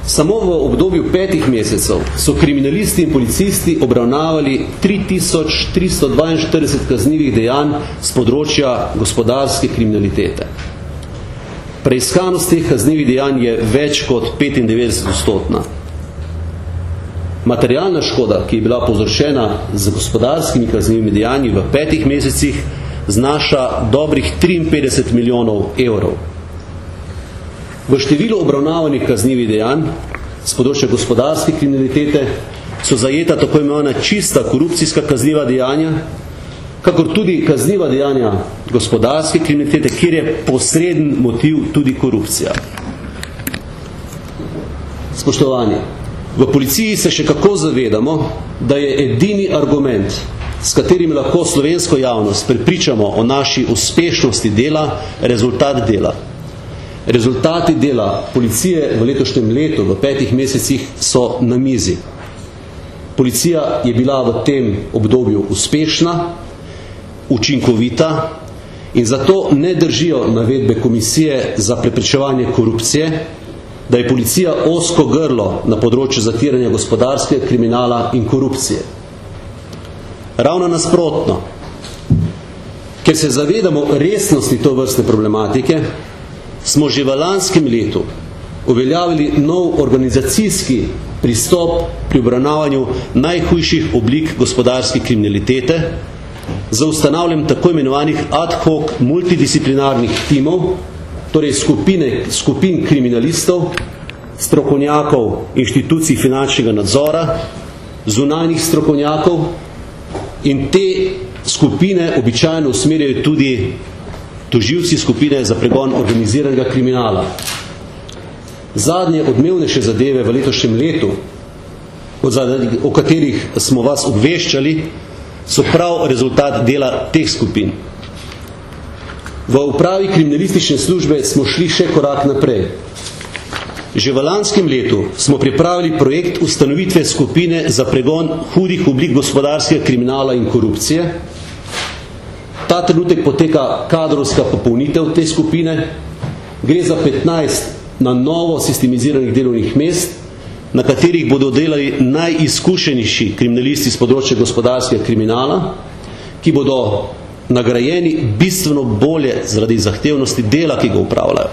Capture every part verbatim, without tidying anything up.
Samo v obdobju petih mesecev so kriminalisti in policisti obravnavali tri tisoč tristo dvainštirideset kaznivih dejanj z področja gospodarske kriminalitete. Preiskanost teh kaznivih dejanj je več kot petindevetdeset odstotna. Materialna škoda, ki je bila povzročena z gospodarskimi kaznivimi dejanji v petih mesecih, znaša dobrih triinpetdeset milijonov evrov. V številu obravnavanih kaznivih dejanj z področja gospodarske kriminalitete so zajeta tako imenovana čista korupcijska kazniva dejanja, kakor tudi kazniva dejanja gospodarske kriminalitete, kjer je posreden motiv tudi korupcija. Spoštovani, v policiji se še kako zavedamo, da je edini argument, s katerim lahko slovensko javnost prepričamo o naši uspešnosti dela, rezultat dela. Rezultati dela policije v letošnjem letu, v petih mesecih, so na mizi. Policija je bila v tem obdobju uspešna, učinkovita in zato ne držijo navedbe Komisije za preprečevanje korupcije, da je policija ozko grlo na področju zatiranja gospodarskega kriminala in korupcije. Ravno nasprotno, ker se zavedamo resnosti tovrstne problematike, smo že v lanskem letu uveljavili nov organizacijski pristop pri obravnavanju najhujših oblik gospodarske kriminalitete za ustanavljanjem tako imenovanih ad hoc multidisciplinarnih timov, torej skupine, skupin kriminalistov, strokovnjakov inštitucij finančnega nadzora, zunanjih strokovnjakov in te skupine običajno usmerjajo tudi tožilci skupine za pregon organiziranega kriminala. Zadnje odmevnejše zadeve v letošnjem letu, o katerih smo vas obveščali, so prav rezultat dela teh skupin. V upravi kriminalistične službe smo šli še korak naprej. Že v lanskem letu smo pripravili projekt ustanovitve skupine za pregon hudih oblik gospodarskega kriminala in korupcije. Ta trenutek poteka kadrovska popolnitev te skupine. Gre za petnajst na novo sistemiziranih delovnih mest, na katerih bodo delali najizkušenejši kriminalisti z področja gospodarskega kriminala, ki bodo nagrajeni bistveno bolje zaradi zahtevnosti dela, ki ga upravljajo.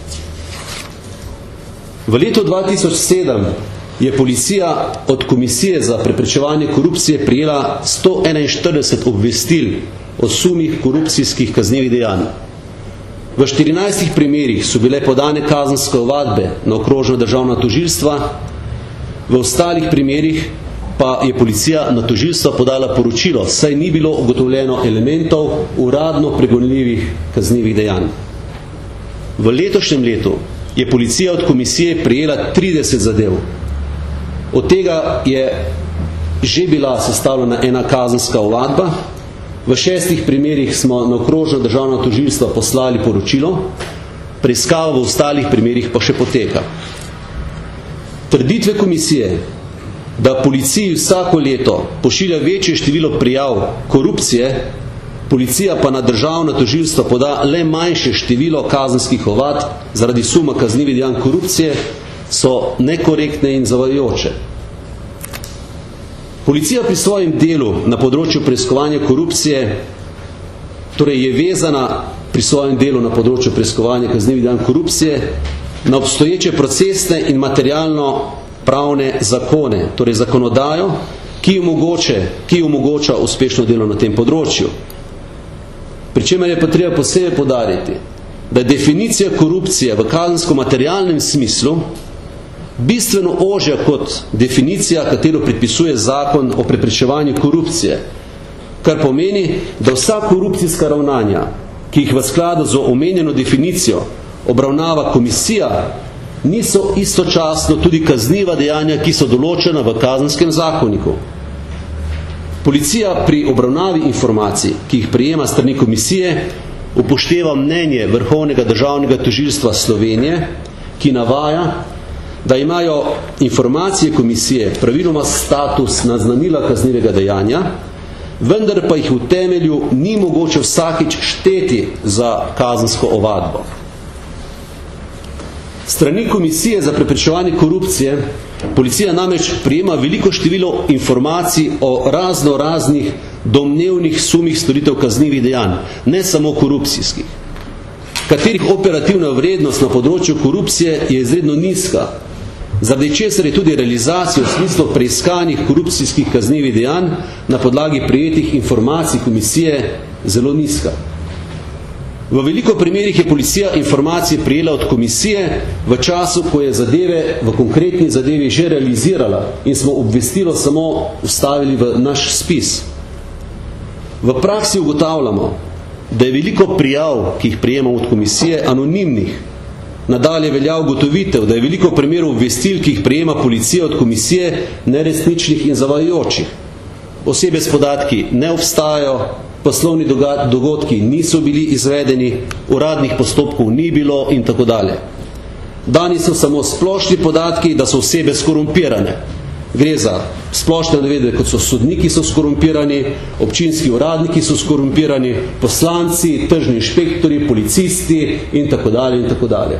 V letu dva tisoč sedem je policija od Komisije za preprečevanje korupcije prijela sto enainštirideset obvestil o sumih korupcijskih kaznivih dejanj. V štirinajstih primerih so bile podane kazenske ovadbe na okrožna državna tožilstva, v ostalih primerih pa je policija na tožilstva podala poročilo, saj ni bilo ugotovljeno elementov uradno pregonljivih kaznivih dejanj. V letošnjem letu je policija od komisije prejela trideset zadev. Od tega je že bila sestavljena ena kazenska ovadba. V šestih primerih smo na okrožno državno tožilstvo poslali poročilo, preiskava v ostalih primerih pa še poteka. Trditve komisije, da policiji vsako leto pošilja večje število prijav korupcije, policija pa na državno tožilstvo poda le manjše število kazenskih ovadb zaradi suma kaznivih dejanj korupcije, so nekorektne in zavajajoče. Policija pri svojem delu na področju preiskovanja korupcije, torej je vezana pri svojem delu na področju preiskovanja kaznivih dejanj korupcije na obstoječe procesne in materialno pravne zakone, torej zakonodajo, ki omogoče, ki omogoča uspešno delo na tem področju. Pričemer je pa treba posebej poudariti, da je definicija korupcije v kazensko-materialnem smislu bistveno ožja kot definicija, katero predpisuje zakon o preprečevanju korupcije, kar pomeni, da vsa korupcijska ravnanja, ki jih v skladu z omenjeno definicijo obravnava komisija, niso istočasno tudi kazniva dejanja, ki so določena v kazenskem zakoniku. Policija pri obravnavi informacij, ki jih prejema strani komisije, upošteva mnenje Vrhovnega državnega tožilstva Slovenije, ki navaja, da imajo informacije komisije praviloma status naznanila kaznivega dejanja, vendar pa jih v temelju ni mogoče vsakič šteti za kazensko ovadbo. Strani Komisije za preprečevanje korupcije policija namreč prejema veliko število informacij o razno raznih domnevnih sumih storitev kaznivih dejanj, ne samo korupcijskih, katerih operativna vrednost na področju korupcije je izredno nizka, zaradi česar je tudi realizacija v smislu preiskanih korupcijskih kaznivih dejanj na podlagi prejetih informacij komisije zelo nizka. V veliko primerih je policija informacije prijela od komisije v času, ko je zadeve v konkretni zadevi že realizirala in smo obvestilo samo vstavili v naš spis. V praksi ugotavljamo, da je veliko prijav, ki jih prijemamo od komisije, anonimnih. Nadalje velja ugotovitev, da je veliko primerov obvestil, ki jih prijema policija od komisije, neresničnih in zavajajočih. Osebe s podatki ne obstajajo, poslovni dogodki niso bili izvedeni, uradnih postopkov ni bilo in tako dalje. Dani so samo splošni podatki, da so osebe skorumpirane. Gre za splošne navedbe, kot so sodniki so skorumpirani, občinski uradniki so skorumpirani, poslanci, tržni inšpektori, policisti in tako dalje in tako dalje.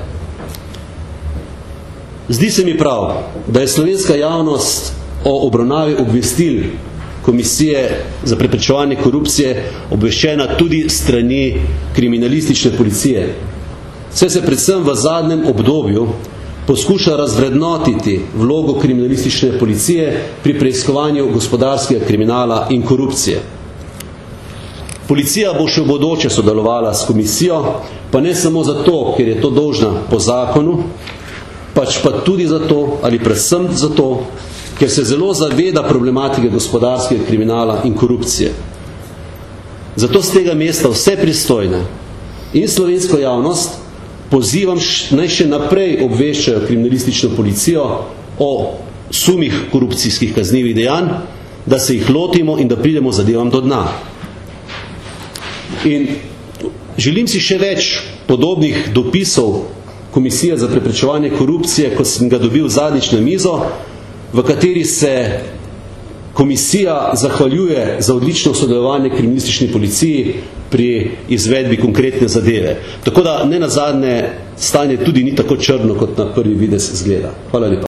Zdi se mi prav, da je slovenska javnost o obravnavi obvestil Komisije za preprečevanje korupcije obveščena tudi strani kriminalistične policije. Vse se predvsem v zadnjem obdobju poskuša razvrednotiti vlogo kriminalistične policije pri preiskovanju gospodarskega kriminala in korupcije. Policija bo še v bodoče sodelovala s komisijo, pa ne samo zato, ker je to dolžna po zakonu, pač pa tudi zato ali predvsem zato, ker se zelo zaveda problematike gospodarskega kriminala in korupcije. Zato z tega mesta vse pristojne in slovensko javnost pozivam naj še naprej obveščajo kriminalistično policijo o sumih korupcijskih kaznivih dejanj, da se jih lotimo in da pridemo zadevam do dna. In želim si še več podobnih dopisov Komisije za preprečevanje korupcije, ko sem ga dobil zadnjič na mizo, v kateri se komisija zahvaljuje za odlično sodelovanje kriminalistični policiji pri izvedbi konkretne zadeve. Tako da ne nazadnje stanje tudi ni tako črno, kot na prvi videz zgleda. Hvala lepa.